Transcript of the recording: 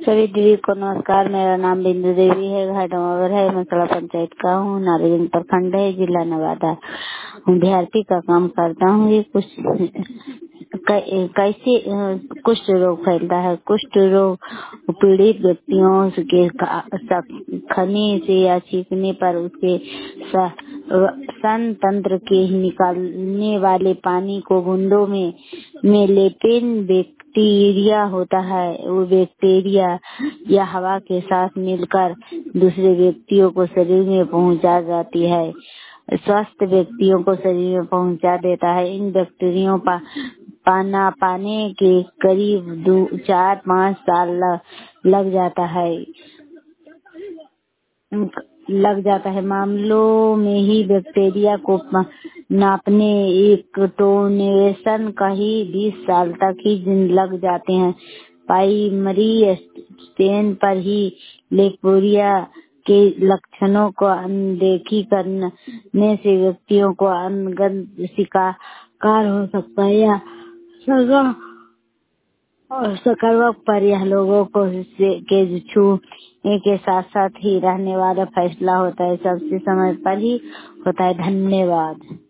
सभी दीदी को नमस्कार। मेरा नाम बिंदु देवी है, घर डोमावर है, मैं कला पंचायत का हूँ, नारायण प्रखंड है, जिला नवादा। DRP का काम करता हूँ। ये कैसे कुष्ठ रोग फैलता है। कुष्ठ रोग पीड़ित व्यक्तियों के खने से या छींकने पर उसके स्तन तंत्र के निकालने वाले पानी को बूंदों में लेपेन बैक्टीरिया होता है। वो बैक्टीरिया या हवा के साथ मिलकर दूसरे व्यक्तियों को शरीर में पहुंचा जाती है, स्वस्थ व्यक्तियों को शरीर में पहुंचा देता है। इन बैक्टीरियों पाने के करीब 4-5 साल लग जाता है। मामलों में ही बैक्टीरिया को नापने एक टोनेशन का ही 20 साल तक ही दिन लग जाते हैं। प्राइमरी स्टेज पर ही लेप्टोस्पिरा के लक्षणों को अनदेखी करने से व्यक्तियों को अनगन शिकार हो सकता है या सकारात्मक पर यह लोगों को के छूने के साथ साथ ही रहने वाला फैसला होता है। सबसे समय पर ही होता है। धन्यवाद।